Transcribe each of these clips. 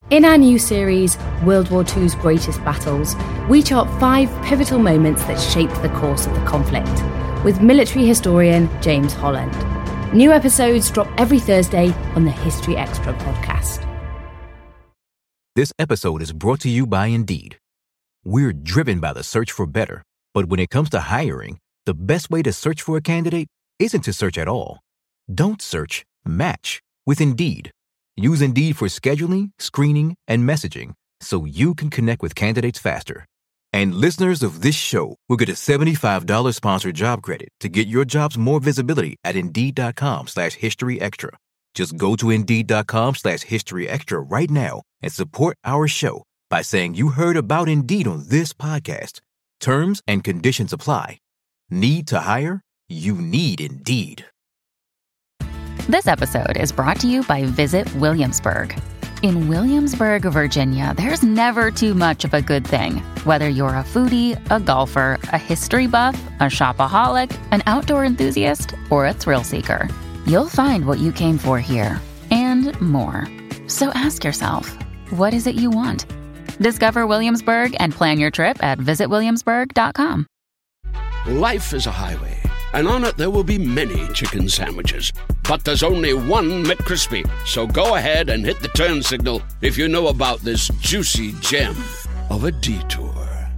In our new series, World War II's Greatest Battles, we chart 5 pivotal moments that shaped the course of the conflict, with military historian James Holland. New episodes drop every Thursday on the History Extra podcast. This episode is brought to you by Indeed. We're driven by the search for better, but when it comes to hiring, the best way to search for a candidate isn't to search at all. Don't search, match with Indeed. Use Indeed for scheduling, screening, and messaging so you can connect with candidates faster. And listeners of this show will get a $75 sponsored job credit to get your jobs more visibility at Indeed.com/historyextra. Just go to Indeed.com/historyextra right now and support our show by saying you heard about Indeed on this podcast. Terms and conditions apply. Need to hire? You need Indeed. This episode is brought to you by Visit Williamsburg. In Williamsburg, Virginia, there's never too much of a good thing. Whether you're a foodie, a golfer, a history buff, a shopaholic, an outdoor enthusiast, or a thrill seeker, you'll find what you came for here and more. So ask yourself, what is it you want? Discover Williamsburg and plan your trip at visitwilliamsburg.com. Life is a highway, and on it there will be many chicken sandwiches. But there's only one McCrispy. So go ahead and hit the turn signal if you know about this juicy gem of a detour.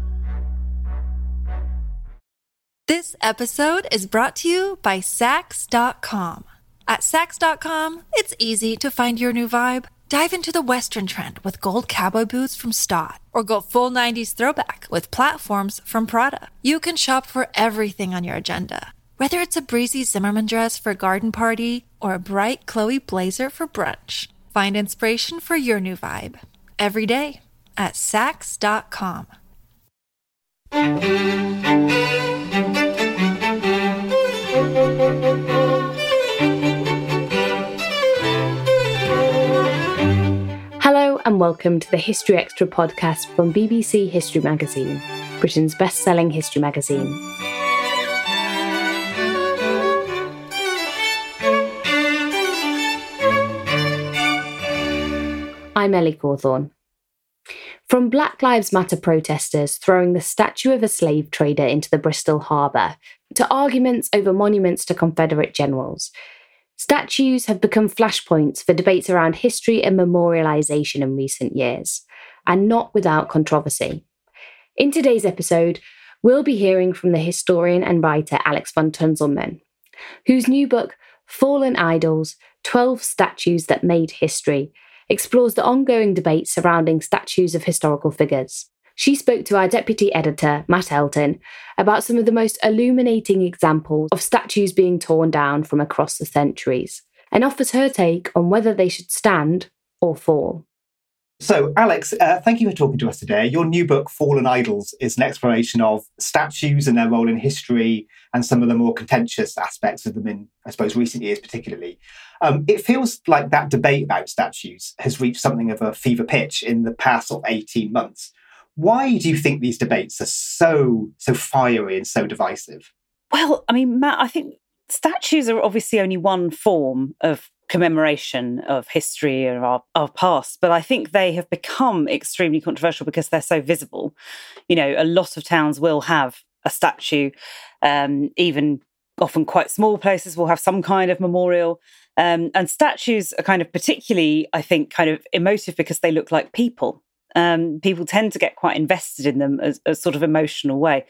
This episode is brought to you by Saks.com. At Saks.com, it's easy to find your new vibe. Dive into the Western trend with gold cowboy boots from Stott, or go full 90s throwback with platforms from Prada. You can shop for everything on your agenda, whether it's a breezy Zimmermann dress for a garden party or a bright Chloe blazer for brunch. Find inspiration for your new vibe every day at Saks.com. Hello and welcome to the History Extra podcast from BBC History Magazine, Britain's best-selling history magazine. I'm Ellie Cawthorne. From Black Lives Matter protesters throwing the statue of a slave trader into the Bristol harbour, to arguments over monuments to Confederate generals, statues have become flashpoints for debates around history and memorialisation in recent years, and not without controversy. In today's episode, we'll be hearing from the historian and writer Alex von Tunzelmann, whose new book, Fallen Idols, 12 Statues That Made History, explores the ongoing debate surrounding statues of historical figures. She spoke to our deputy editor, Matt Elton, about some of the most illuminating examples of statues being torn down from across the centuries, and offers her take on whether they should stand or fall. So, Alex, thank you for talking to us today. Your new book, Fallen Idols, is an exploration of statues and their role in history and some of the more contentious aspects of them in, I suppose, recent years particularly. It feels like that debate about statues has reached something of a fever pitch in the past 18 months. Why do you think these debates are so fiery and so divisive? Well, I mean, Matt, I think statues are obviously only one form of commemoration of history and our past, but I think they have become extremely controversial because they're so visible. You know, a lot of towns will have a statue, even often quite small places will have some kind of memorial. And statues are kind of particularly, I think, kind of emotive because they look like people. People tend to get quite invested in them as a sort of emotional way.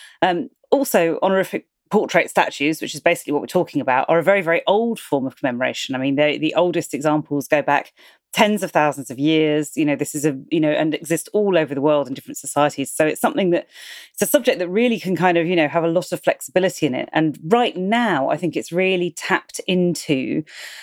Also, honorific portrait statues, which is basically what we're talking about, are a very, very old form of commemoration. I mean, the oldest examples go back tens of thousands of years. You know, this is and exist all over the world in different societies. So it's it's a subject that really can kind of, have a lot of flexibility in it. And right now, I think it's really tapped into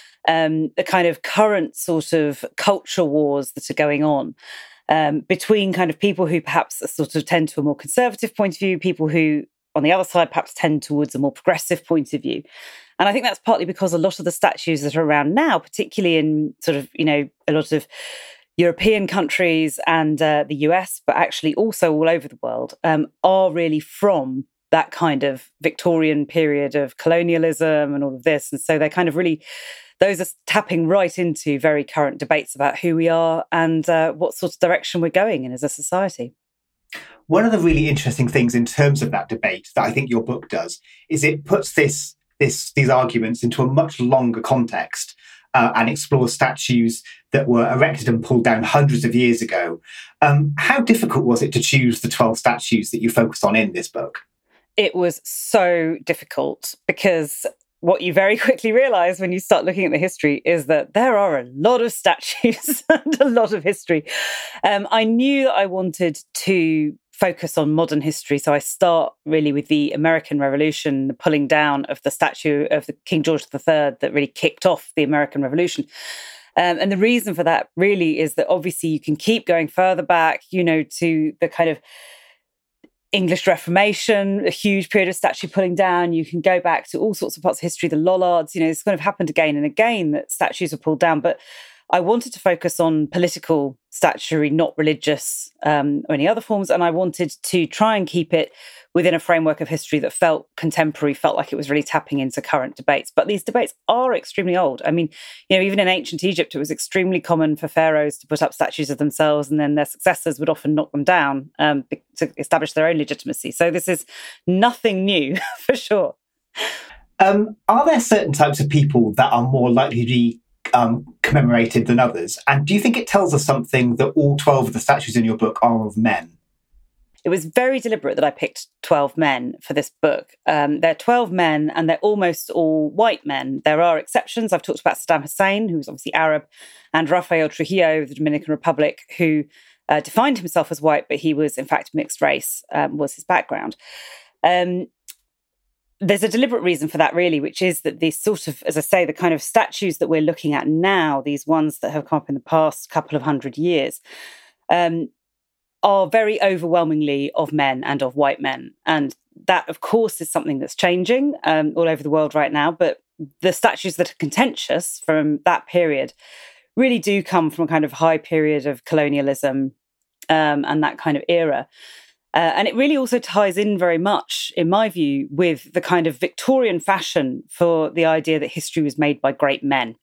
the kind of current sort of culture wars that are going on. Between kind of people who perhaps sort of tend to a more conservative point of view, people who, on the other side, perhaps tend towards a more progressive point of view. And I think that's partly because a lot of the statues that are around now, particularly in sort of, a lot of European countries and the US, but actually also all over the world, are really from that kind of Victorian period of colonialism and all of this. And so they're kind of really, those are tapping right into very current debates about who we are and what sort of direction we're going in as a society. One of the really interesting things in terms of that debate that I think your book does is it puts these arguments into a much longer context and explores statues that were erected and pulled down hundreds of years ago. How difficult was it to choose the 12 statues that you focus on in this book? It was so difficult because what you very quickly realise when you start looking at the history is that there are a lot of statues and a lot of history. I knew that I wanted to focus on modern history. So I start really with the American Revolution, the pulling down of the statue of the King George III that really kicked off the American Revolution. And the reason for that really is that obviously you can keep going further back, to the kind of English Reformation, a huge period of statue pulling down. You can go back to all sorts of parts of history, the Lollards, it's kind of happened again and again that statues were pulled down. But I wanted to focus on political statuary, not religious or any other forms. And I wanted to try and keep it within a framework of history that felt contemporary, felt like it was really tapping into current debates. But these debates are extremely old. I mean, even in ancient Egypt, it was extremely common for pharaohs to put up statues of themselves and then their successors would often knock them down to establish their own legitimacy. So this is nothing new, for sure. Are there certain types of people that are more likely to be commemorated than others? And do you think it tells us something that all 12 of the statues in your book are of men? It was very deliberate that I picked 12 men for this book. They're 12 men and they're almost all white men. There are exceptions. I've talked about Saddam Hussein, who was obviously Arab, and Rafael Trujillo of the Dominican Republic, who defined himself as white, but he was in fact mixed race, was his background. There's a deliberate reason for that, really, which is that these sort of, as I say, the kind of statues that we're looking at now, these ones that have come up in the past couple of hundred years, are very overwhelmingly of men and of white men. And that, of course, is something that's changing all over the world right now. But the statues that are contentious from that period really do come from a kind of high period of colonialism and that kind of era. And it really also ties in very much, in my view, with the kind of Victorian fashion for the idea that history was made by great men.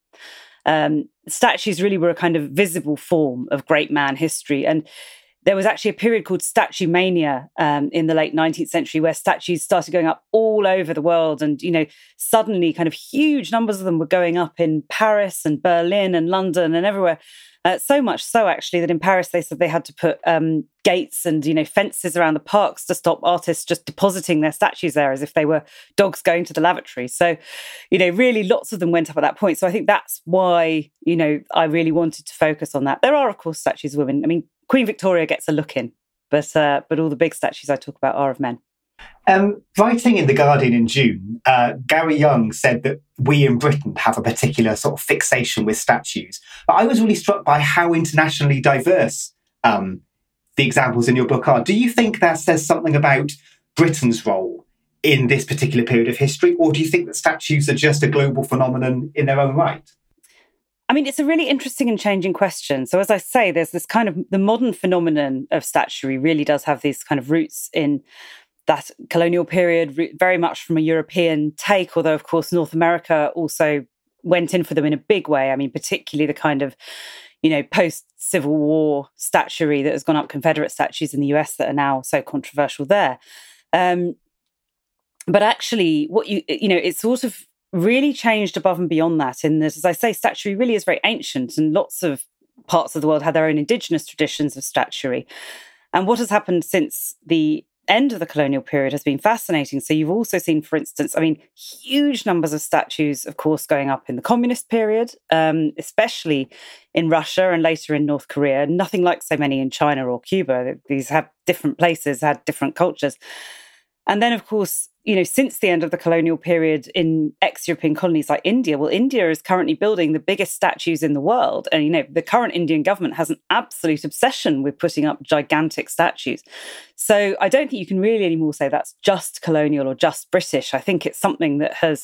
Statues really were a kind of visible form of great man history. And there was actually a period called statue mania in the late 19th century where statues started going up all over the world. And, suddenly kind of huge numbers of them were going up in Paris and Berlin and London and everywhere. So much so, actually, that in Paris they said they had to put gates and, fences around the parks to stop artists just depositing their statues there as if they were dogs going to the lavatory. So, really lots of them went up at that point. So I think that's why, I really wanted to focus on that. There are, of course, statues of women. I mean, Queen Victoria gets a look in, but all the big statues I talk about are of men. Writing in The Guardian in June, Gary Young said that we in Britain have a particular sort of fixation with statues. But I was really struck by how internationally diverse the examples in your book are. Do you think that says something about Britain's role in this particular period of history? Or do you think that statues are just a global phenomenon in their own right? I mean, it's a really interesting and changing question. So as I say, there's this kind of, the modern phenomenon of statuary really does have these kind of roots in that colonial period, very much from a European take, although, of course, North America also went in for them in a big way. I mean, particularly the kind of, post-Civil War statuary that has gone up, Confederate statues in the US that are now so controversial there. But actually, it's sort of really changed above and beyond that. In this, as I say, statuary really is very ancient, and lots of parts of the world had their own indigenous traditions of statuary. And what has happened since the end of the colonial period has been fascinating. So you've also seen, for instance, huge numbers of statues, of course, going up in the communist period, especially in Russia and later in North Korea. Nothing like so many in China or Cuba. These have different places, had different cultures. And then, of course, since the end of the colonial period in ex-European colonies like India, India is currently building the biggest statues in the world. And, the current Indian government has an absolute obsession with putting up gigantic statues. So I don't think you can really anymore say that's just colonial or just British. I think it's something that has,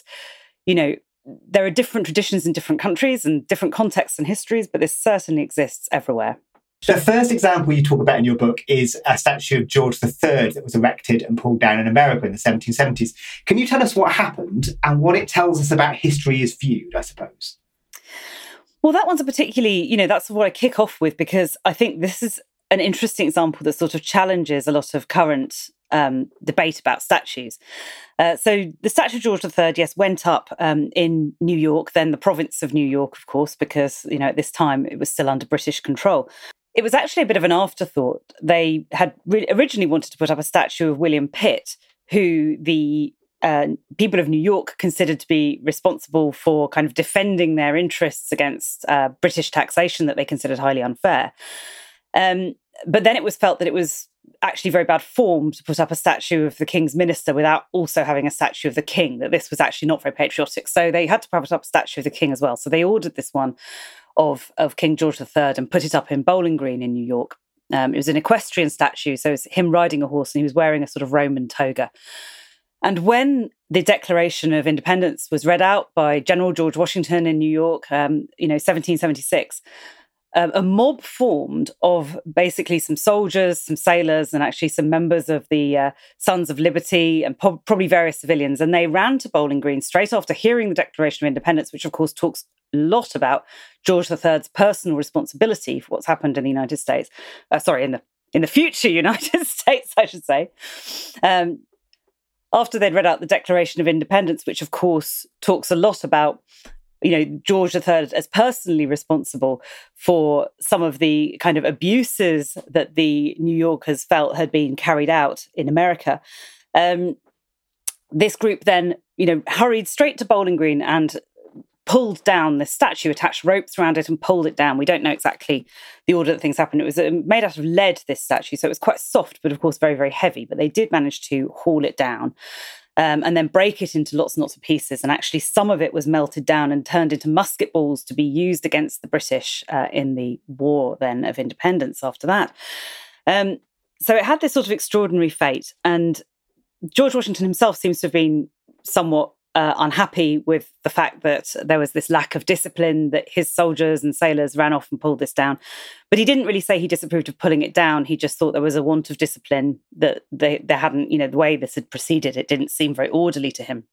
there are different traditions in different countries and different contexts and histories, but this certainly exists everywhere. The first example you talk about in your book is a statue of George III that was erected and pulled down in America in the 1770s. Can you tell us what happened and what it tells us about history as viewed, I suppose? Well, that one's a particularly, that's what I kick off with, because I think this is an interesting example that sort of challenges a lot of current debate about statues. So the statue of George III, yes, went up in New York, then the province of New York, of course, because, at this time it was still under British control. It was actually a bit of an afterthought. They had originally wanted to put up a statue of William Pitt, who the people of New York considered to be responsible for kind of defending their interests against British taxation that they considered highly unfair. But then it was felt that it was actually very bad form to put up a statue of the King's minister without also having a statue of the King, that this was actually not very patriotic. So they had to put up a statue of the King as well. So they ordered this one of King George III and put it up in Bowling Green in New York. It was an equestrian statue, so it was him riding a horse and he was wearing a sort of Roman toga. And when the Declaration of Independence was read out by General George Washington in New York, 1776, a mob formed of basically some soldiers, some sailors, and actually some members of the Sons of Liberty and probably various civilians. And they ran to Bowling Green straight after hearing the Declaration of Independence, which of course talks a lot about George III's personal responsibility for what's happened in the United States. In the future United States, I should say. After they'd read out the Declaration of Independence, which of course talks a lot about George III as personally responsible for some of the kind of abuses that the New Yorkers felt had been carried out in America. This group then, hurried straight to Bowling Green and pulled down the statue, attached ropes around it and pulled it down. We don't know exactly the order that things happened. It was made out of lead, this statue, so it was quite soft, but of course very, very heavy. But they did manage to haul it down. And then break it into lots and lots of pieces. And actually some of it was melted down and turned into musket balls to be used against the British in the war then of independence after that. So it had this sort of extraordinary fate. And George Washington himself seems to have been somewhat unhappy with the fact that there was this lack of discipline, that his soldiers and sailors ran off and pulled this down. But he didn't really say he disapproved of pulling it down. He just thought there was a want of discipline, that they hadn't, the way this had proceeded, it didn't seem very orderly to him.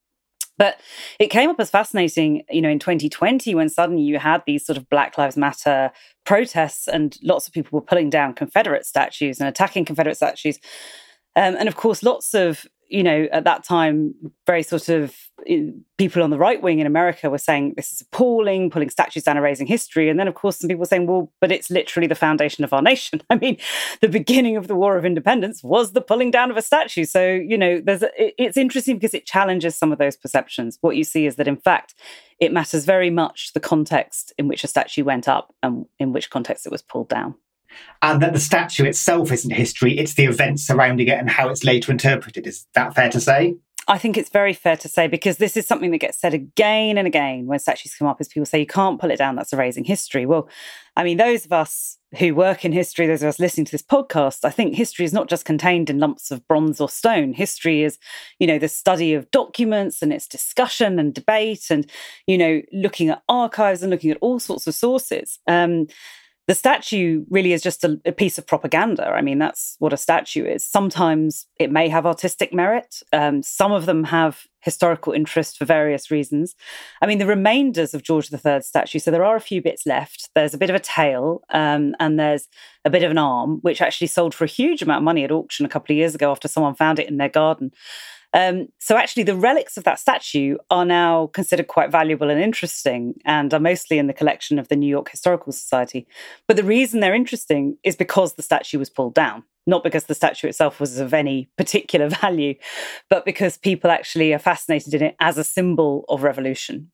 But it came up as fascinating, in 2020, when suddenly you had these sort of Black Lives Matter protests and lots of people were pulling down Confederate statues and attacking Confederate statues. And of course, lots of, at that time, very sort of people on the right wing in America were saying this is appalling, pulling statues down, erasing history. And then, of course, some people were saying, well, but it's literally the foundation of our nation. I mean, the beginning of the War of Independence was the pulling down of a statue. So, it's interesting because it challenges some of those perceptions. What you see is that, in fact, it matters very much the context in which a statue went up and in which context it was pulled down. And that the statue itself isn't history, it's the events surrounding it and how it's later interpreted. Is that fair to say? I think it's very fair to say, because this is something that gets said again and again when statues come up, is people say, you can't pull it down, that's erasing history. Well, I mean, those of us who work in history, those of us listening to this podcast, I think history is not just contained in lumps of bronze or stone. History is, the study of documents and its discussion and debate and, looking at archives and looking at all sorts of sources. The statue really is just a piece of propaganda. I mean, that's what a statue is. Sometimes it may have artistic merit. Some of them have historical interest for various reasons. I mean, the remainders of George III's statue, so there are a few bits left. There's a bit of a tail and there's a bit of an arm, which actually sold for a huge amount of money at auction a couple of years ago after someone found it in their garden. So actually the relics of that statue are now considered quite valuable and interesting and are mostly in the collection of the New York Historical Society. But the reason they're interesting is because the statue was pulled down, not because the statue itself was of any particular value, but because people actually are fascinated in it as a symbol of revolution.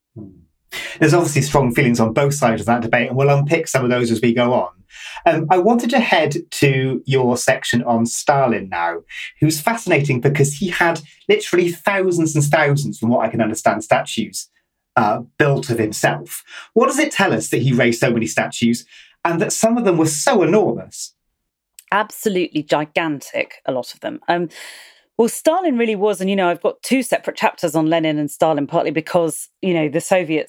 There's obviously strong feelings on both sides of that debate, and we'll unpick some of those as we go on. I wanted to head to your section on Stalin now, who's fascinating because he had literally thousands and thousands, from what I can understand, statues built of himself. What does it tell us that he raised so many statues and that some of them were so enormous? Absolutely gigantic, a lot of them. Well, Stalin really was, and, I've got two separate chapters on Lenin and Stalin, partly because, the Soviets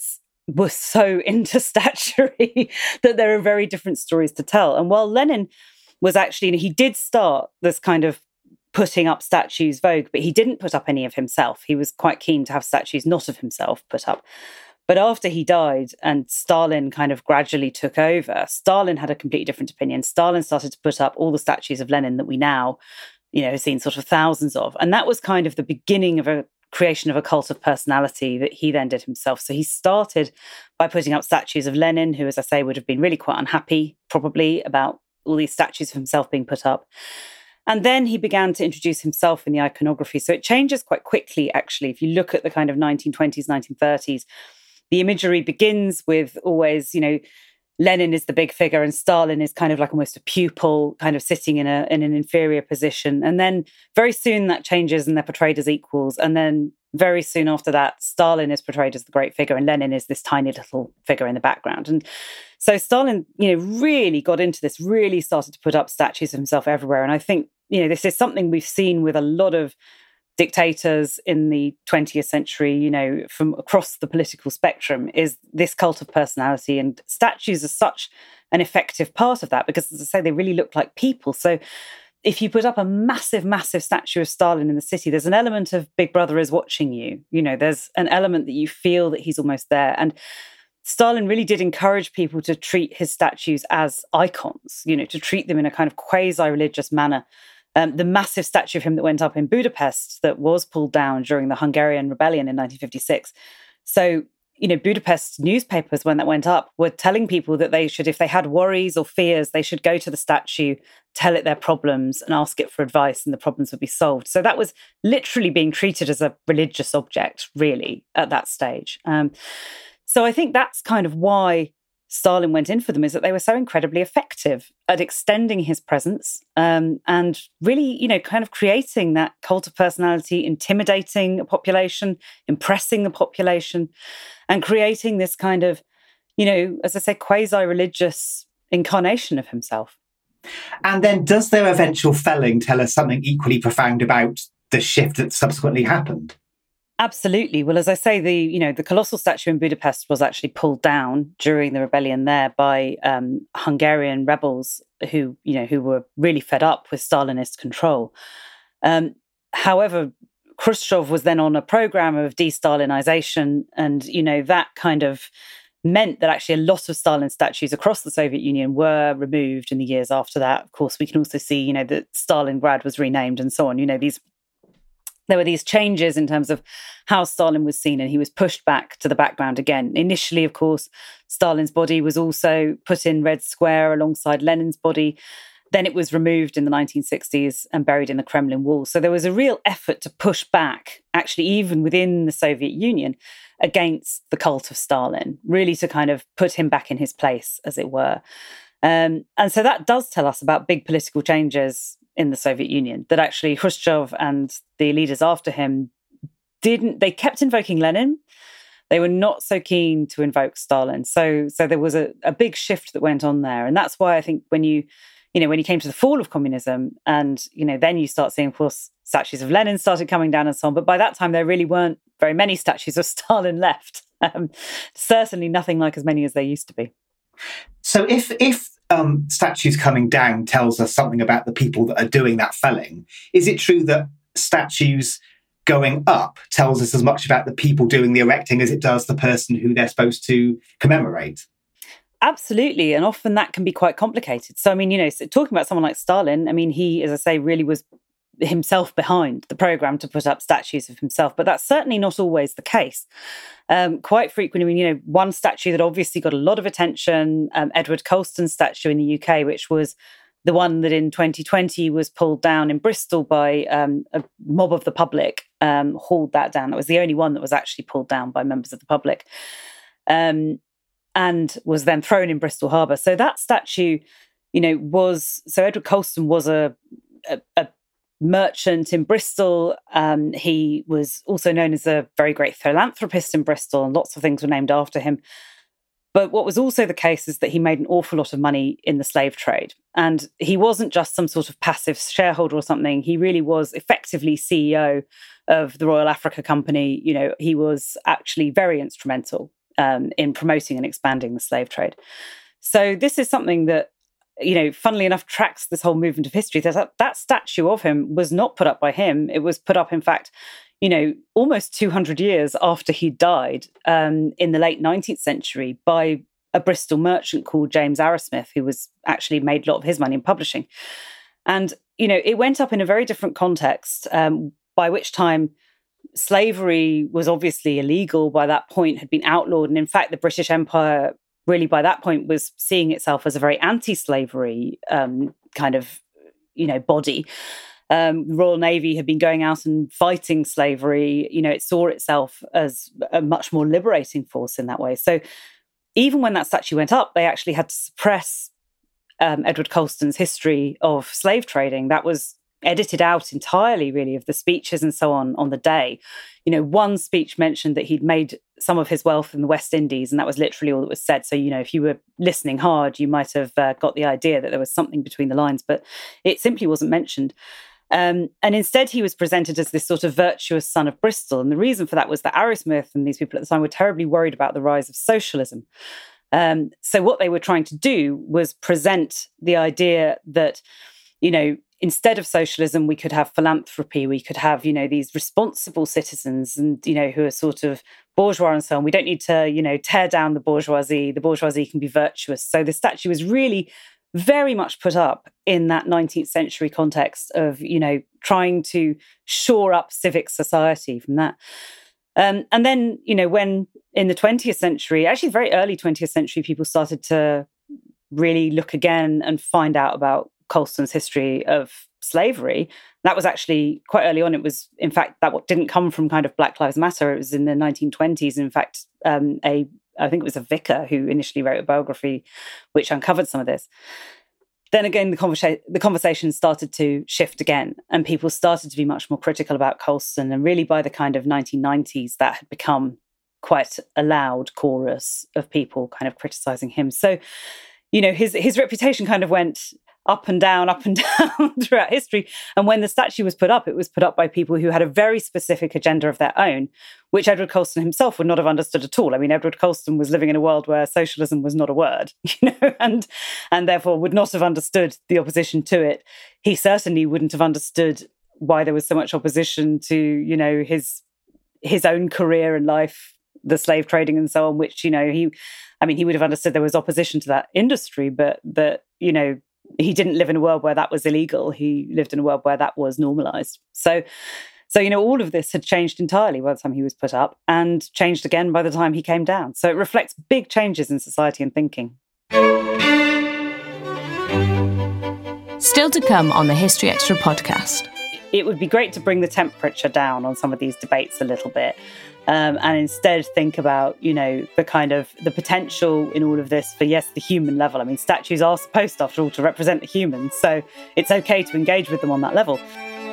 was so into statuary that there are very different stories to tell. And while Lenin was actually, he did start this kind of putting up statues vogue, but he didn't put up any of himself. He was quite keen to have statues not of himself put up. But after he died and Stalin kind of gradually took over, Stalin had a completely different opinion. Stalin started to put up all the statues of Lenin that we now, have seen sort of thousands of. And that was kind of the beginning of a creation of a cult of personality that he then did himself. So he started by putting up statues of Lenin, who, as I say, would have been really quite unhappy, probably, about all these statues of himself being put up. And then he began to introduce himself in the iconography. So it changes quite quickly, actually. If you look at the kind of 1920s, 1930s, the imagery begins with always, Lenin is the big figure and Stalin is kind of like almost a pupil, kind of sitting in an inferior position. And then very soon that changes and they're portrayed as equals. And then very soon after that, Stalin is portrayed as the great figure and Lenin is this tiny little figure in the background. And so Stalin, really got into this, really started to put up statues of himself everywhere. And I think, this is something we've seen with a lot of dictators in the 20th century, from across the political spectrum, is this cult of personality. And statues are such an effective part of that because, as I say, they really look like people. So if you put up a massive, massive statue of Stalin in the city, there's an element of Big Brother is watching you. There's an element that you feel that he's almost there. And Stalin really did encourage people to treat his statues as icons, to treat them in a kind of quasi-religious manner. The massive statue of him that went up in Budapest that was pulled down during the Hungarian rebellion in 1956. So, Budapest newspapers, when that went up, were telling people that they should, if they had worries or fears, they should go to the statue, tell it their problems and ask it for advice and the problems would be solved. So that was literally being treated as a religious object, really, at that stage. So I think that's kind of why Stalin went in for them, is that they were so incredibly effective at extending his presence and really, kind of creating that cult of personality, intimidating a population, impressing the population, and creating this kind of, as I say, quasi-religious incarnation of himself. And then does their eventual felling tell us something equally profound about the shift that subsequently happened? Absolutely. Well, as I say, the colossal statue in Budapest was actually pulled down during the rebellion there by Hungarian rebels who were really fed up with Stalinist control. However, Khrushchev was then on a program of de-Stalinization, and that kind of meant that actually a lot of Stalin statues across the Soviet Union were removed in the years after that. Of course, we can also see, that Stalingrad was renamed and so on. There were these changes in terms of how Stalin was seen, and he was pushed back to the background again. Initially, of course, Stalin's body was also put in Red Square alongside Lenin's body. Then it was removed in the 1960s and buried in the Kremlin wall. So there was a real effort to push back, actually, even within the Soviet Union, against the cult of Stalin, really to kind of put him back in his place, as it were. And so that does tell us about big political changes in the Soviet Union, that actually Khrushchev and the leaders after him they kept invoking Lenin. They were not so keen to invoke Stalin. So there was a big shift that went on there. And that's why I think when you came to the fall of communism and, then you start seeing, of course, statues of Lenin started coming down and so on. But by that time, there really weren't very many statues of Stalin left. Certainly nothing like as many as there used to be. So if statues coming down tells us something about the people that are doing that felling, is it true that statues going up tells us as much about the people doing the erecting as it does the person who they're supposed to commemorate? Absolutely. And often that can be quite complicated. So, talking about someone like Stalin, he, as I say, really was himself behind the program to put up statues of himself. But that's certainly not always the case. Quite frequently, one statue that obviously got a lot of attention, Edward Colston's statue in the UK, which was the one that in 2020 was pulled down in Bristol by a mob of the public, hauled that down. That was the only one that was actually pulled down by members of the public, and was then thrown in Bristol Harbour. So that statue, Edward Colston was a merchant in Bristol. He was also known as a very great philanthropist in Bristol, and lots of things were named after him. But what was also the case is that he made an awful lot of money in the slave trade. And he wasn't just some sort of passive shareholder or something. He really was effectively CEO of the Royal Africa Company. He was actually very instrumental in promoting and expanding the slave trade. So this is something that, funnily enough, tracks this whole movement of history. That statue of him was not put up by him. It was put up, in fact, almost 200 years after he died, in the late 19th century, by a Bristol merchant called James Arrowsmith, who was actually made a lot of his money in publishing. And, it went up in a very different context, by which time slavery was obviously illegal by that point, had been outlawed. And in fact, the British Empire really by that point was seeing itself as a very anti-slavery kind of, body. The Royal Navy had been going out and fighting slavery. It saw itself as a much more liberating force in that way. So even when that statue went up, they actually had to suppress Edward Colston's history of slave trading. That was edited out entirely, really, of the speeches and so on the day. One speech mentioned that he'd made some of his wealth in the West Indies, and that was literally all that was said. So, if you were listening hard, you might have got the idea that there was something between the lines, but it simply wasn't mentioned. And instead, he was presented as this sort of virtuous son of Bristol. And the reason for that was that Arrowsmith and these people at the time were terribly worried about the rise of socialism. So what they were trying to do was present the idea that, instead of socialism, we could have philanthropy, we could have, these responsible citizens and, who are sort of bourgeois and so on. We don't need to, tear down the bourgeoisie. The bourgeoisie can be virtuous. So the statue was really very much put up in that 19th century context of, trying to shore up civic society from that. And then, when in the 20th century, actually very early 20th century, people started to really look again and find out about Colston's history of slavery. That was actually quite early on. It was, in fact, that didn't come from kind of Black Lives Matter. It was in the 1920s. In fact, I think it was a vicar who initially wrote a biography which uncovered some of this. Then again, the conversation started to shift again, and people started to be much more critical about Colston. And really by the kind of 1990s, that had become quite a loud chorus of people kind of criticising him. So, his reputation kind of went up and down throughout history. And when the statue was put up, it was put up by people who had a very specific agenda of their own, which Edward Colston himself would not have understood at all. I mean, Edward Colston was living in a world where socialism was not a word, and therefore would not have understood the opposition to it. He certainly wouldn't have understood why there was so much opposition to, his own career and life, the slave trading and so on, which, he would have understood there was opposition to that industry, but that, he didn't live in a world where that was illegal. He lived in a world where that was normalized. So, all of this had changed entirely by the time he was put up, and changed again by the time he came down. So it reflects big changes in society and thinking. Still to come on the History Extra podcast. It would be great to bring the temperature down on some of these debates a little bit. And instead think about, the potential in all of this for, yes, the human level. I mean, statues are supposed, after all, to represent the humans. So it's okay to engage with them on that level.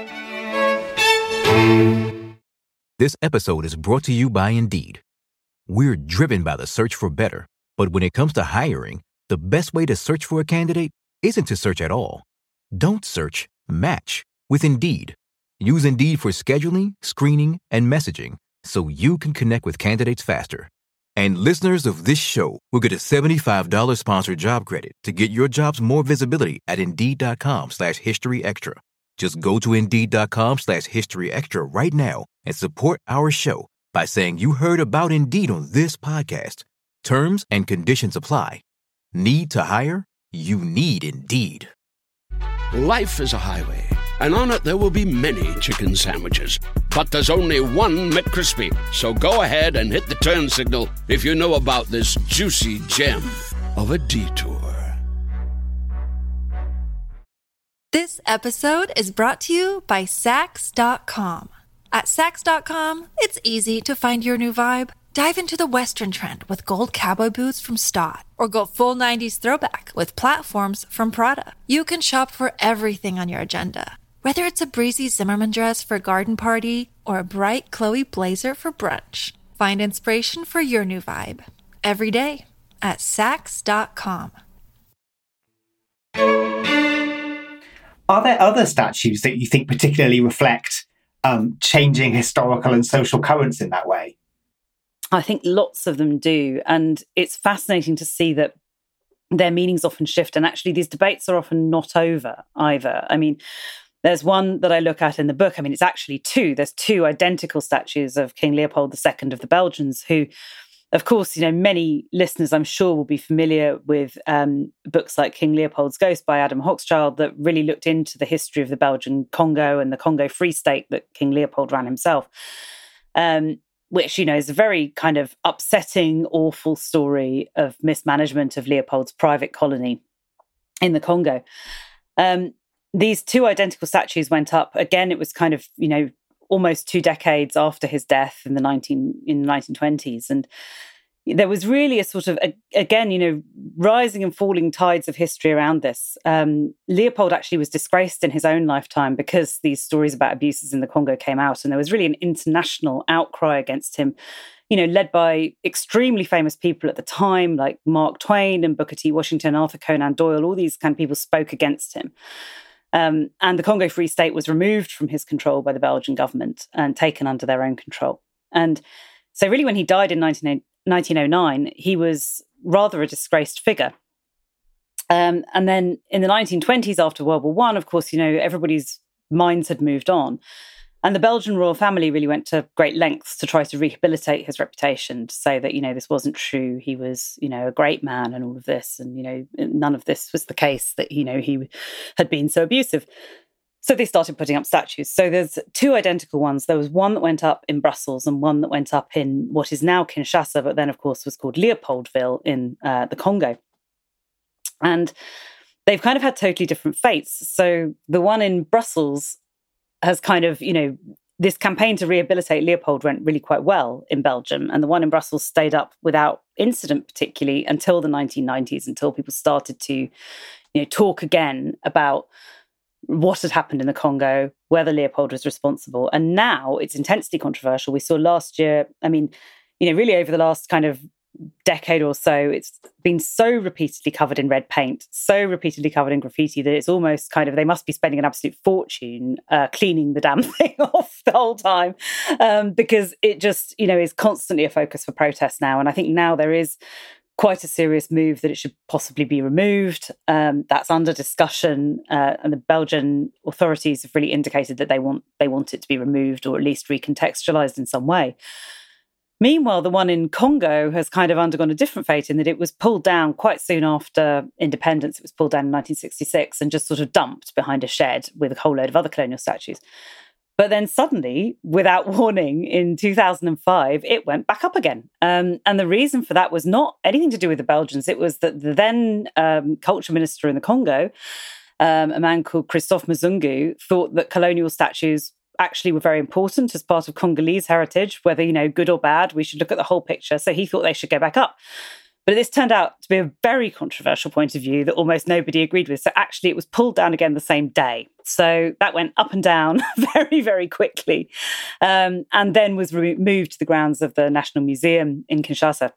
This episode is brought to you by Indeed. We're driven by the search for better. But when it comes to hiring, the best way to search for a candidate isn't to search at all. Don't search, match with Indeed. Use Indeed for scheduling, screening, and messaging, so you can connect with candidates faster. And listeners of this show will get a $75 sponsored job credit to get your jobs more visibility at Indeed.com/HistoryExtra. Just go to Indeed.com/HistoryExtra right now and support our show by saying you heard about Indeed on this podcast. Terms and conditions apply. Need to hire? You need Indeed. Life is a highway, and on it there will be many chicken sandwiches. But there's only one McCrispy. So go ahead and hit the turn signal if you know about this juicy gem of a detour. This episode is brought to you by Saks.com. At Saks.com, it's easy to find your new vibe. Dive into the Western trend with gold cowboy boots from Stott, or go full 90s throwback with platforms from Prada. You can shop for everything on your agenda, whether it's a breezy Zimmermann dress for a garden party or a bright Chloe blazer for brunch. Find inspiration for your new vibe every day at Saks.com. Are there other statues that you think particularly reflect changing historical and social currents in that way? I think lots of them do. And it's fascinating to see that their meanings often shift. And actually, these debates are often not over either. I mean, there's one that I look at in the book. I mean, it's actually two. There's two identical statues of King Leopold II of the Belgians, who, of course, many listeners, I'm sure, will be familiar with books like King Leopold's Ghost by Adam Hochschild that really looked into the history of the Belgian Congo and the Congo Free State that King Leopold ran himself, which, is a very kind of upsetting, awful story of mismanagement of Leopold's private colony in the Congo. These two identical statues went up. Again, it was kind of, almost 2 decades after his death in the 1920s. And there was really a sort of, again, rising and falling tides of history around this. Leopold actually was disgraced in his own lifetime because these stories about abuses in the Congo came out. And there was really an international outcry against him, led by extremely famous people at the time, like Mark Twain and Booker T. Washington, Arthur Conan Doyle. All these kind of people spoke against him. And the Congo Free State was removed from his control by the Belgian government and taken under their own control. And so really when he died in 1909, he was rather a disgraced figure. And then in the 1920s, after World War I, of course, everybody's minds had moved on. And the Belgian royal family really went to great lengths to try to rehabilitate his reputation, to say that, this wasn't true. He was, a great man and all of this. And, none of this was the case, that, he had been so abusive. So they started putting up statues. So there's two identical ones. There was one that went up in Brussels and one that went up in what is now Kinshasa, but then, of course, was called Leopoldville in the Congo. And they've kind of had totally different fates. So the one in Brussels has kind of, this campaign to rehabilitate Leopold went really quite well in Belgium. And the one in Brussels stayed up without incident, particularly until the 1990s, until people started to, talk again about what had happened in the Congo, whether Leopold was responsible. And now it's intensely controversial. We saw last year, really over the last kind of decade or so, it's been so repeatedly covered in red paint, so repeatedly covered in graffiti, that it's almost kind of, they must be spending an absolute fortune cleaning the damn thing off the whole time, because it just, is constantly a focus for protest now. And I think now there is quite a serious move that it should possibly be removed. That's under discussion, and the Belgian authorities have really indicated that they want it to be removed, or at least recontextualized in some way. Meanwhile, the one in Congo has kind of undergone a different fate, in that it was pulled down quite soon after independence. It was pulled down in 1966 and just sort of dumped behind a shed with a whole load of other colonial statues. But then suddenly, without warning, in 2005, it went back up again. And the reason for that was not anything to do with the Belgians. It was that the then culture minister in the Congo, a man called Christophe Muzungu, thought that colonial statues actually were very important as part of Congolese heritage, whether, good or bad, we should look at the whole picture. So he thought they should go back up. But this turned out to be a very controversial point of view that almost nobody agreed with. So actually it was pulled down again the same day. So that went up and down very, very quickly, and then was moved to the grounds of the National Museum in Kinshasa.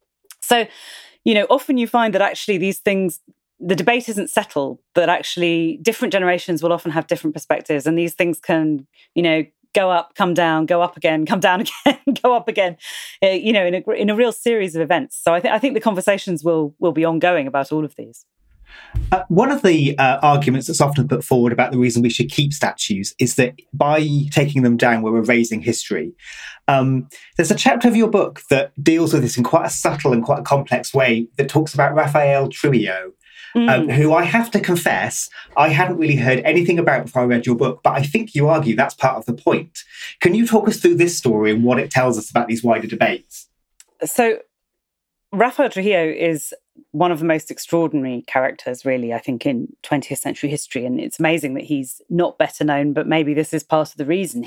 So, often you find that actually these things, the debate isn't settled, that actually different generations will often have different perspectives, and these things can, go up, come down, go up again, come down again, go up again, in a real series of events. So I think the conversations will be ongoing about all of these. One of the arguments that's often put forward about the reason we should keep statues is that by taking them down, we're erasing history. There's a chapter of your book that deals with this in quite a subtle and quite a complex way, that talks about Raphael Trujillo, who I have to confess, I hadn't really heard anything about before I read your book, but I think you argue that's part of the point. Can you talk us through this story and what it tells us about these wider debates? So Raphael Trujillo is one of the most extraordinary characters, really, I think, in 20th century history. And it's amazing that he's not better known, but maybe this is part of the reason.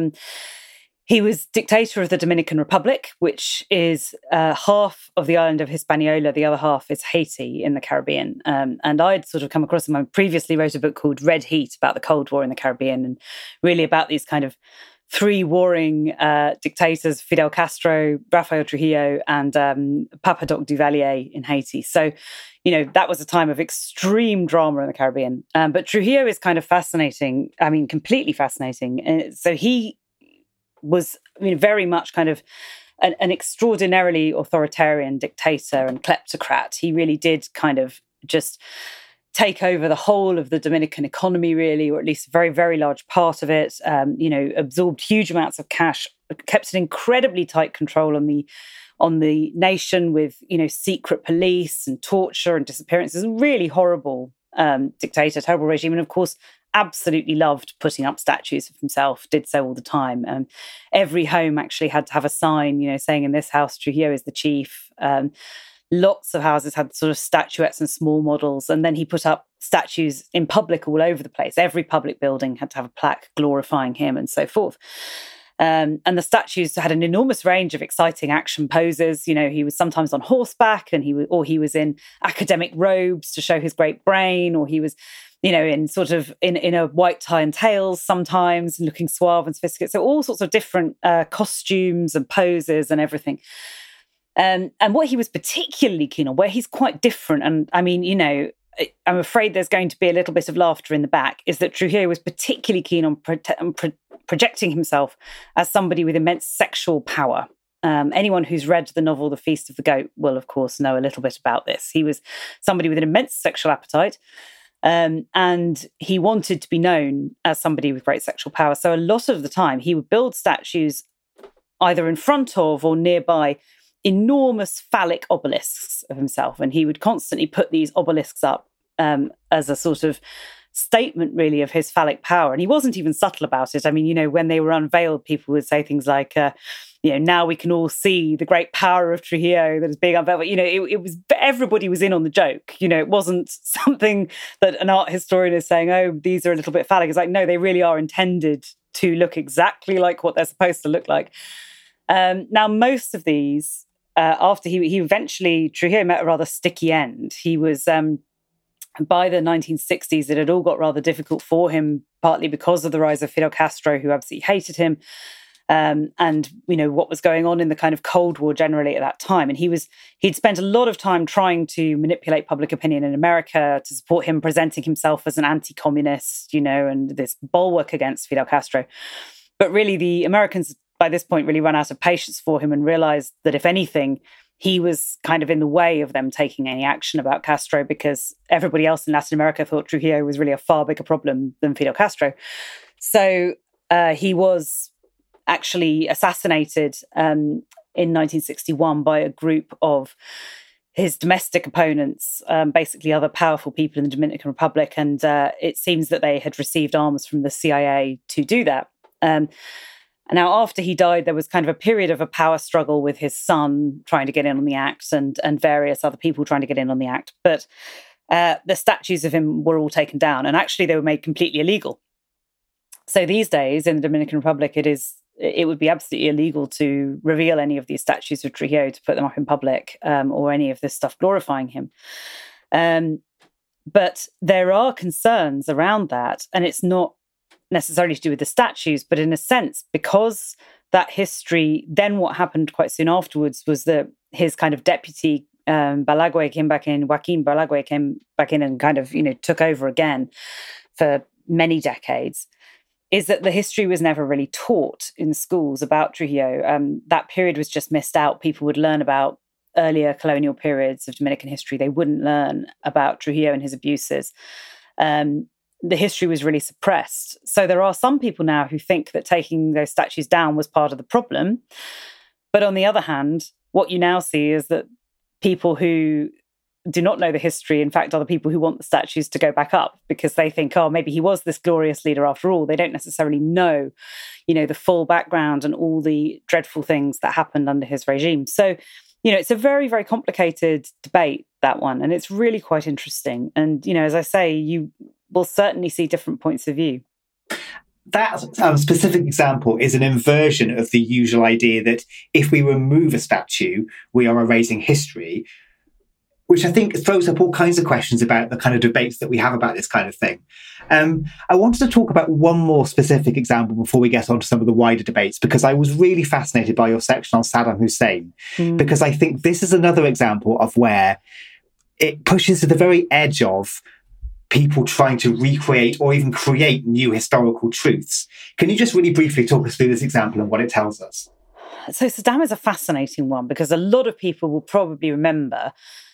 He was dictator of the Dominican Republic, which is half of the island of Hispaniola. The other half is Haiti in the Caribbean. And I'd sort of come across him. I previously wrote a book called Red Heat about the Cold War in the Caribbean, and really about these kind of three warring dictators, Fidel Castro, Raphael Trujillo, and Papa Doc Duvalier in Haiti. So, that was a time of extreme drama in the Caribbean. But Trujillo is kind of fascinating. I mean, completely fascinating. So he was, very much kind of an extraordinarily authoritarian dictator and kleptocrat. He really did kind of just take over the whole of the Dominican economy, really, or at least a very, very large part of it, absorbed huge amounts of cash, kept an incredibly tight control on the nation with, secret police and torture and disappearances. Really horrible dictator, terrible regime. And of course, absolutely loved putting up statues of himself, did so all the time. Every home actually had to have a sign, saying in this house, Trujillo is the chief. Lots of houses had sort of statuettes and small models. And then he put up statues in public all over the place. Every public building had to have a plaque glorifying him and so forth. And the statues had an enormous range of exciting action poses. He was sometimes on horseback, and he was in academic robes to show his great brain, or he was, in sort of in a white tie and tails sometimes, and looking suave and sophisticated. So all sorts of different costumes and poses and everything. And what he was particularly keen on, where he's quite different, and I mean, I'm afraid there's going to be a little bit of laughter in the back, is that Trujillo was particularly keen on projecting himself as somebody with immense sexual power. Anyone who's read the novel The Feast of the Goat will, of course, know a little bit about this. He was somebody with an immense sexual appetite, and he wanted to be known as somebody with great sexual power. So a lot of the time, he would build statues either in front of or nearby enormous phallic obelisks of himself, and he would constantly put these obelisks up as a sort of statement, really, of his phallic power. And he wasn't even subtle about it. I mean, when they were unveiled, people would say things like, now we can all see the great power of Trujillo that is being unveiled. It was, everybody was in on the joke. It wasn't something that an art historian is saying, oh, these are a little bit phallic. It's like, no, they really are intended to look exactly like what they're supposed to look like. Now, most of these, after he eventually, Trujillo met a rather sticky end. He was, by the 1960s, it had all got rather difficult for him, partly because of the rise of Fidel Castro, who absolutely hated him, and what was going on in the kind of Cold War generally at that time. And he'd spent a lot of time trying to manipulate public opinion in America to support him, presenting himself as an anti-communist, and this bulwark against Fidel Castro. But really, the Americans by this point really run out of patience for him and realized that, if anything, he was kind of in the way of them taking any action about Castro, because everybody else in Latin America thought Trujillo was really a far bigger problem than Fidel Castro. So he was actually assassinated in 1961 by a group of his domestic opponents, basically other powerful people in the Dominican Republic. And it seems that they had received arms from the CIA to do that. Now, after he died, there was kind of a period of a power struggle with his son trying to get in on the act, and various other people trying to get in on the act. But the statues of him were all taken down, and actually they were made completely illegal. So these days in the Dominican Republic, it would be absolutely illegal to reveal any of these statues of Trujillo, to put them up in public, or any of this stuff glorifying him. But there are concerns around that, and it's not necessarily to do with the statues, but in a sense, because that history, then what happened quite soon afterwards was that his kind of deputy, Joaquin Balaguer came back in and kind of, took over again for many decades, is that the history was never really taught in schools about Trujillo. That period was just missed out. People would learn about earlier colonial periods of Dominican history. They wouldn't learn about Trujillo and his abuses. The history was really suppressed. So there are some people now who think that taking those statues down was part of the problem. But on the other hand, what you now see is that people who do not know the history, in fact, are the people who want the statues to go back up, because they think, oh, maybe he was this glorious leader after all. They don't necessarily know, the full background and all the dreadful things that happened under his regime. So, it's a very, very complicated debate, that one. And it's really quite interesting. And, as I say, you will certainly see different points of view. That specific example is an inversion of the usual idea that if we remove a statue, we are erasing history, which I think throws up all kinds of questions about the kind of debates that we have about this kind of thing. I wanted to talk about one more specific example before we get on to some of the wider debates, because I was really fascinated by your section on Saddam Hussein, because I think this is another example of where it pushes to the very edge of people trying to recreate or even create new historical truths. Can you just really briefly talk us through this example and what it tells us? So Saddam is a fascinating one because a lot of people will probably remember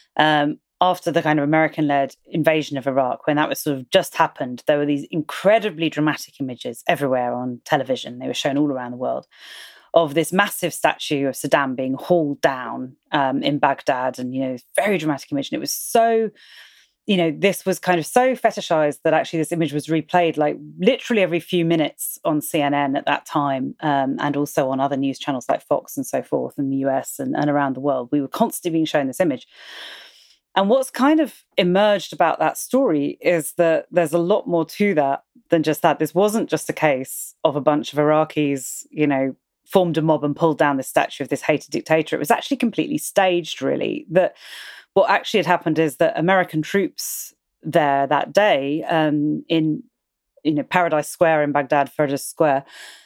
after the kind of American-led invasion of Iraq, when that was sort of just happened, there were these incredibly dramatic images everywhere on television. They were shown all around the world of this massive statue of Saddam being hauled down in Baghdad, and, very dramatic image. And it was so, this was kind of so fetishized that actually this image was replayed like literally every few minutes on CNN at that time, and also on other news channels like Fox and so forth in the US and around the world. We were constantly being shown this image. And what's kind of emerged about that story is that there's a lot more to that than just that. This wasn't just a case of a bunch of Iraqis, formed a mob and pulled down the statue of this hated dictator. It was actually completely staged, really. That what actually had happened is that American troops there that day in Paradise Square in Baghdad, Firdas Square,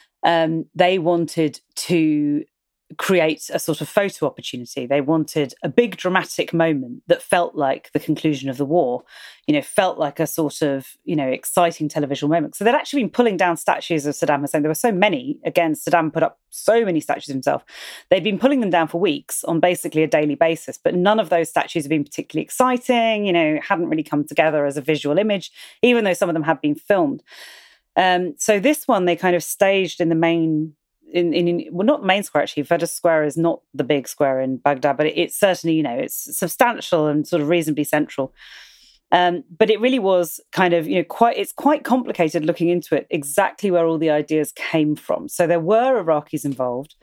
they wanted to create a sort of photo opportunity. They wanted a big dramatic moment that felt like the conclusion of the war, felt like a sort of, exciting television moment. So they'd actually been pulling down statues of Saddam Hussein. There were so many. Again, Saddam put up so many statues of himself. They'd been pulling them down for weeks on basically a daily basis, but none of those statues had been particularly exciting, hadn't really come together as a visual image, even though some of them had been filmed. So this one, they kind of staged in the main not the main square, actually. Firdas Square is not the big square in Baghdad, but it's certainly, it's substantial and sort of reasonably central. But it really was kind of, it's quite complicated looking into it, exactly where all the ideas came from. So there were Iraqis involved.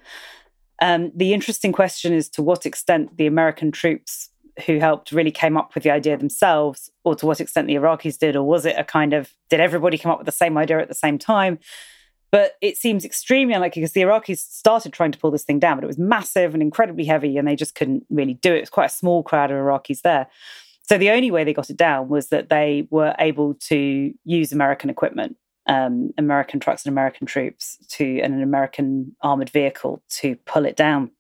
The interesting question is to what extent the American troops who helped really came up with the idea themselves, or to what extent the Iraqis did, or was it a kind of, did everybody come up with the same idea at the same time? But it seems extremely unlikely because the Iraqis started trying to pull this thing down, but it was massive and incredibly heavy and they just couldn't really do it. It was quite a small crowd of Iraqis there. So the only way they got it down was that they were able to use American equipment, American trucks and American troops and an American armoured vehicle to pull it down,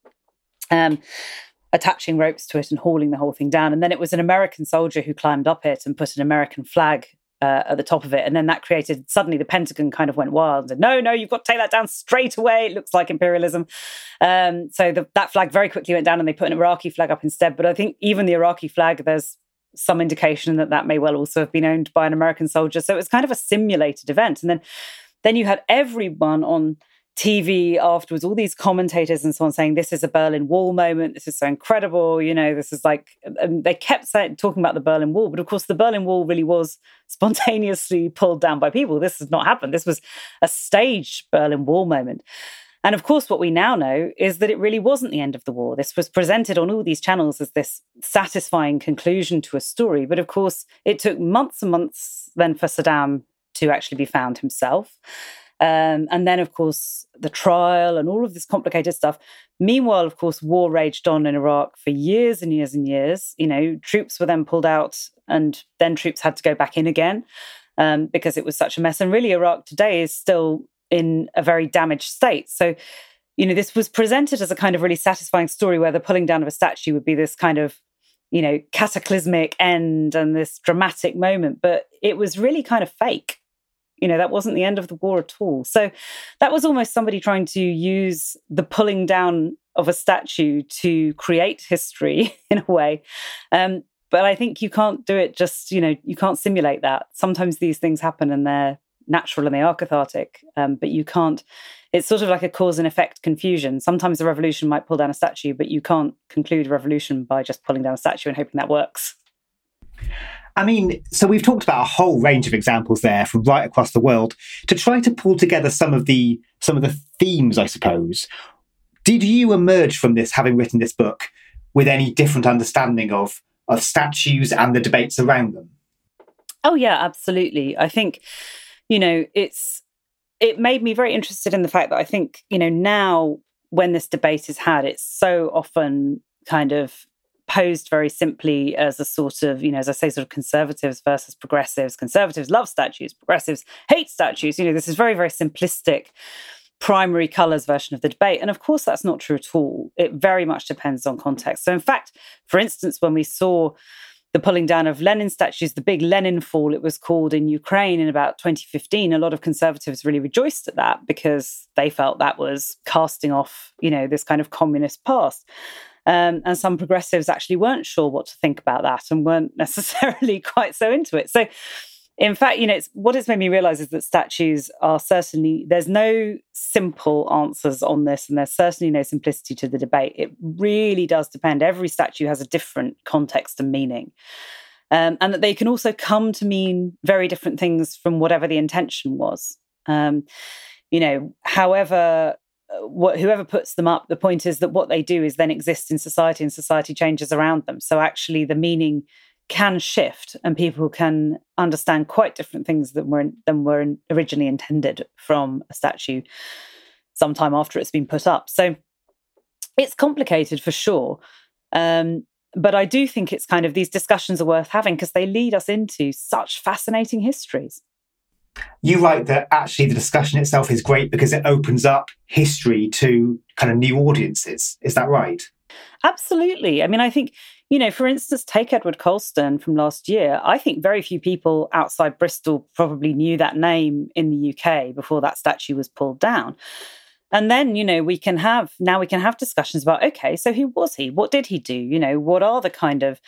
attaching ropes to it and hauling the whole thing down. And then it was an American soldier who climbed up it and put an American flag at the top of it. And then that created, suddenly the Pentagon kind of went wild and said, no, you've got to take that down straight away. It looks like imperialism. So that flag very quickly went down and they put an Iraqi flag up instead. But I think even the Iraqi flag, there's some indication that may well also have been owned by an American soldier. So it was kind of a simulated event. And then you had everyone on TV afterwards, all these commentators and so on saying, this is a Berlin Wall moment. This is so incredible. This is like, they kept talking about the Berlin Wall, but of course the Berlin Wall really was spontaneously pulled down by people. This has not happened. This was a staged Berlin Wall moment. And of course, what we now know is that it really wasn't the end of the war. This was presented on all these channels as this satisfying conclusion to a story. But of course, it took months and months then for Saddam to actually be found himself. And then, of course, the trial and all of this complicated stuff. Meanwhile, of course, war raged on in Iraq for years and years and years. Troops were then pulled out and then troops had to go back in again because it was such a mess. And really, Iraq today is still in a very damaged state. So, this was presented as a kind of really satisfying story where the pulling down of a statue would be this kind of, cataclysmic end and this dramatic moment. But it was really kind of fake. That wasn't the end of the war at all. So that was almost somebody trying to use the pulling down of a statue to create history in a way. But I think you can't do it just, you can't simulate that. Sometimes these things happen and they're natural and they are cathartic, but you can't, it's sort of like a cause and effect confusion. Sometimes the revolution might pull down a statue, but you can't conclude a revolution by just pulling down a statue and hoping that works. I mean, so we've talked about a whole range of examples there from right across the world to try to pull together some of the themes, I suppose. Did you emerge from this, having written this book, with any different understanding of statues and the debates around them? Oh, yeah, absolutely. I think, it made me very interested in the fact that I think, now when this debate is had, it's so often kind of posed very simply as a sort of, as I say, sort of conservatives versus progressives. Conservatives love statues, progressives hate statues. This is very, very simplistic primary colours version of the debate. And of course, that's not true at all. It very much depends on context. So in fact, for instance, when we saw the pulling down of Lenin statues, the big Lenin fall, it was called, in Ukraine in about 2015. A lot of conservatives really rejoiced at that because they felt that was casting off, this kind of communist past. And some progressives actually weren't sure what to think about that and weren't necessarily quite so into it. So, in fact, what it's made me realize is that statues are certainly, there's no simple answers on this, and there's certainly no simplicity to the debate. It really does depend. Every statue has a different context and meaning. And that they can also come to mean very different things from whatever the intention was. However, whoever puts them up, the point is that what they do is then exist in society, and society changes around them. So actually the meaning can shift, and people can understand quite different things than were originally intended from a statue sometime after it's been put up. So it's complicated for sure. But I do think it's kind of, these discussions are worth having because they lead us into such fascinating histories. You write that actually the discussion itself is great because it opens up history to kind of new audiences. Is that right? Absolutely. I mean, I think, for instance, take Edward Colston from last year. I think very few people outside Bristol probably knew that name in the UK before that statue was pulled down. And then, we can have discussions about, okay, so who was he? What did he do? What are the kind of,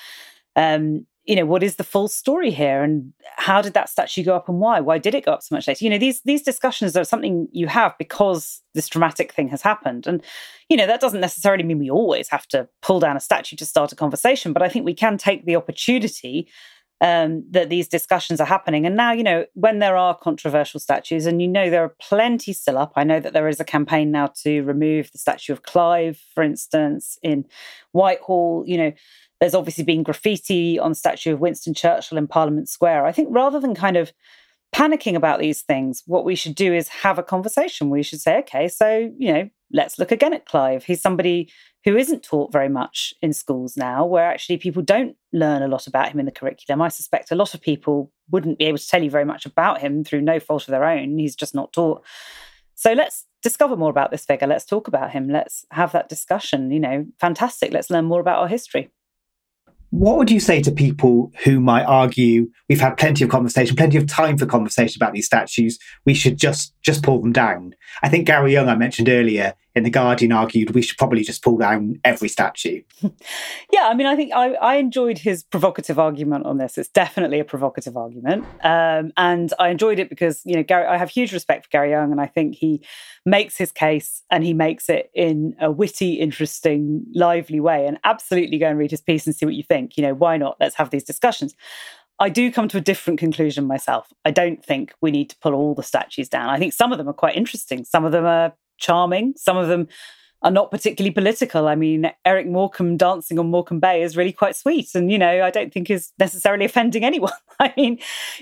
what is the full story here? And how did that statue go up and why? Why did it go up so much later? These discussions are something you have because this dramatic thing has happened. And, that doesn't necessarily mean we always have to pull down a statue to start a conversation, but I think we can take the opportunity that these discussions are happening. And now, when there are controversial statues, and there are plenty still up. I know that there is a campaign now to remove the statue of Clive, for instance, in Whitehall. There's obviously been graffiti on the statue of Winston Churchill in Parliament Square. I think rather than kind of panicking about these things, what we should do is have a conversation. We should say, okay, so, let's look again at Clive. He's somebody who isn't taught very much in schools now, where actually people don't learn a lot about him in the curriculum. I suspect a lot of people wouldn't be able to tell you very much about him through no fault of their own. He's just not taught. So let's discover more about this figure. Let's talk about him. Let's have that discussion. Fantastic. Let's learn more about our history. What would you say to people who might argue we've had plenty of conversation, plenty of time for conversation about these statues, we should just pull them down? I think Gary Young, I mentioned earlier, in The Guardian argued we should probably just pull down every statue. Yeah, I mean, I think I enjoyed his provocative argument on this. It's definitely a provocative argument. And I enjoyed it because, I have huge respect for Gary Young, and I think he makes his case and he makes it in a witty, interesting, lively way. And absolutely go and read his piece and see what you think. Why not? Let's have these discussions. I do come to a different conclusion myself. I don't think we need to pull all the statues down. I think some of them are quite interesting. Some of them are charming. Some of them are not particularly political. I mean, Eric Morecambe dancing on Morecambe Bay is really quite sweet. And, I don't think is necessarily offending anyone. I mean,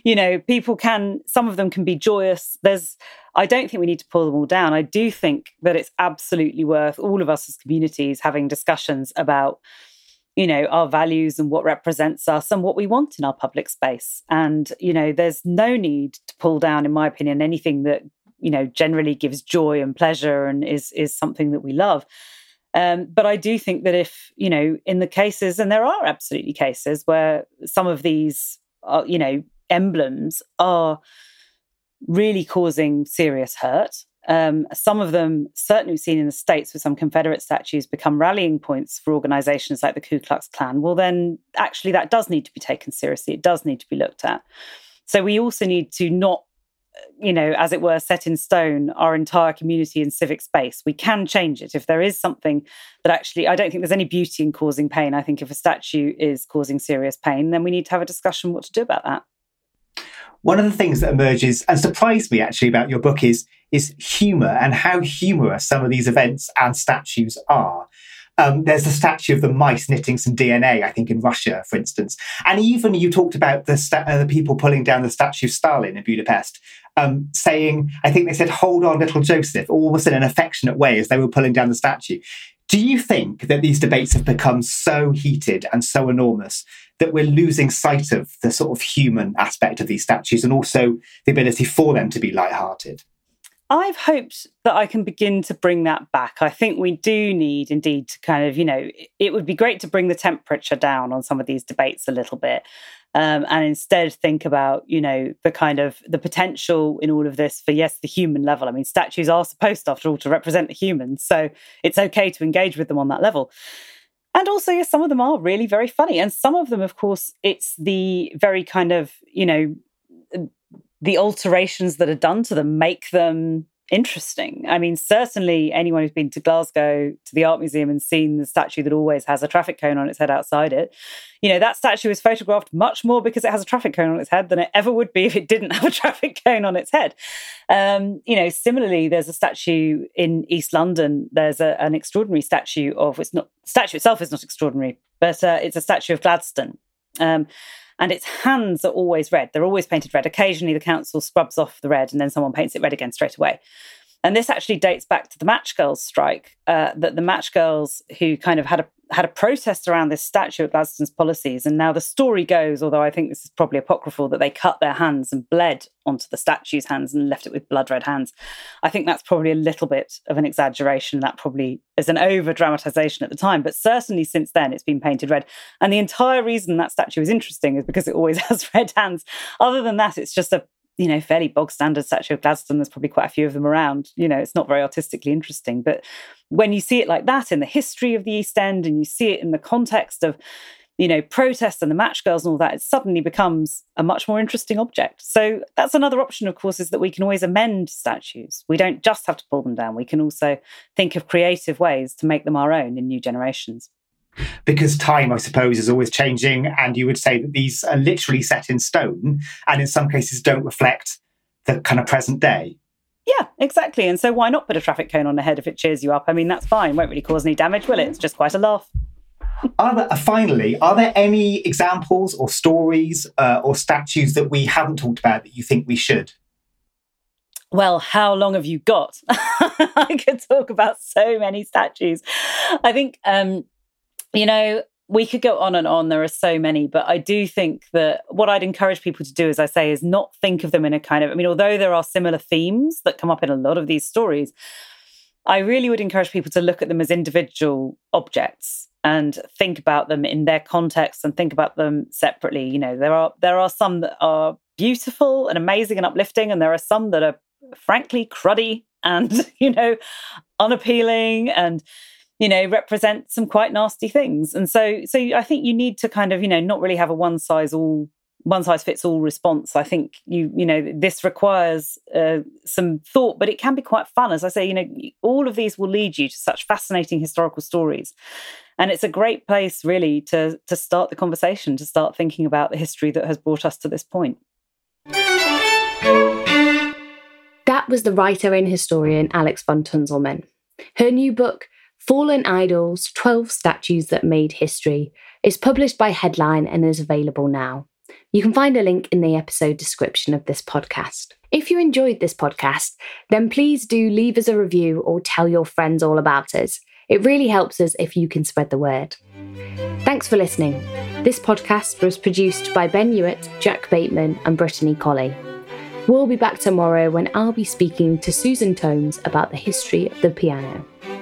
some of them can be joyous. I don't think we need to pull them all down. I do think that it's absolutely worth all of us as communities having discussions about, our values and what represents us and what we want in our public space. And, there's no need to pull down, in my opinion, anything that, generally gives joy and pleasure and is something that we love. But I do think that if, in the cases, and there are absolutely cases where some of these, emblems are really causing serious hurt. Some of them, certainly we've seen in the States with some Confederate statues, become rallying points for organisations like the Ku Klux Klan. Well, then actually that does need to be taken seriously. It does need to be looked at. So we also need to not, as it were, set in stone our entire community and civic space. We can change it. If there is something that actually, I don't think there's any beauty in causing pain. I think if a statue is causing serious pain, then we need to have a discussion what to do about that. One of the things that emerges and surprised me actually about your book is humour and how humorous some of these events and statues are. There's the statue of the mice knitting some DNA, I think, in Russia, for instance. And even you talked about the people pulling down the statue of Stalin in Budapest, saying, I think they said, hold on, little Joseph, almost in an affectionate way as they were pulling down the statue. Do you think that these debates have become so heated and so enormous that we're losing sight of the sort of human aspect of these statues and also the ability for them to be lighthearted? I've hoped that I can begin to bring that back. I think we do need, indeed, to kind of, it would be great to bring the temperature down on some of these debates a little bit, and instead think about, the kind of the potential in all of this for, yes, the human level. I mean, statues are supposed, after all, to represent the humans, so it's okay to engage with them on that level. And also, yes, some of them are really very funny. And some of them, of course, it's the very kind of, the alterations that are done to them make them interesting. I mean, certainly anyone who's been to Glasgow, to the Art Museum, and seen the statue that always has a traffic cone on its head outside it, that statue is photographed much more because it has a traffic cone on its head than it ever would be if it didn't have a traffic cone on its head. Similarly, there's a statue in East London. There's an extraordinary statue the statue itself is not extraordinary, but it's a statue of Gladstone. And its hands are always red. They're always painted red. Occasionally, the council scrubs off the red and then someone paints it red again straight away. And this actually dates back to the Match Girls strike, that the Match Girls who kind of had a protest around this statue of Gladstone's policies. And now the story goes, although I think this is probably apocryphal, that they cut their hands and bled onto the statue's hands and left it with blood red hands. I think that's probably a little bit of an exaggeration. That probably is an over-dramatization at the time. But certainly since then, it's been painted red. And the entire reason that statue is interesting is because it always has red hands. Other than that, it's just a fairly bog standard statue of Gladstone. There's probably quite a few of them around. It's not very artistically interesting. But when you see it like that in the history of the East End, and you see it in the context of, protests and the Match Girls and all that, it suddenly becomes a much more interesting object. So that's another option, of course, is that we can always amend statues. We don't just have to pull them down. We can also think of creative ways to make them our own in new generations. Because time, I suppose, is always changing, and you would say that these are literally set in stone and in some cases don't reflect the kind of present day. Yeah, exactly. And so why not put a traffic cone on the head if it cheers you up? I mean, that's fine. Won't really cause any damage, will it? It's just quite a laugh. Finally, are there any examples or stories or statues that we haven't talked about that you think we should? Well, how long have you got? I could talk about so many statues. I think... we could go on and on. There are so many, but I do think that what I'd encourage people to do, as I say, is not think of them in a kind of, although there are similar themes that come up in a lot of these stories, I really would encourage people to look at them as individual objects and think about them in their context and think about them separately. There are some that are beautiful and amazing and uplifting, and there are some that are frankly cruddy and, unappealing and, represent some quite nasty things. And so I think you need to kind of, not really have a one size fits all response. I think this requires some thought, but it can be quite fun. As I say, all of these will lead you to such fascinating historical stories. And it's a great place really to start the conversation, to start thinking about the history that has brought us to this point. That was the writer and historian Alex von Tunzelmann. Her new book, Fallen Idols, 12 Statues That Made History, is published by Headline and is available now. You can find a link in the episode description of this podcast. If you enjoyed this podcast, then please do leave us a review or tell your friends all about us. It really helps us if you can spread the word. Thanks for listening. This podcast was produced by Ben Hewitt, Jack Bateman and Brittany Colley. We'll be back tomorrow when I'll be speaking to Susan Tomes about the history of the piano.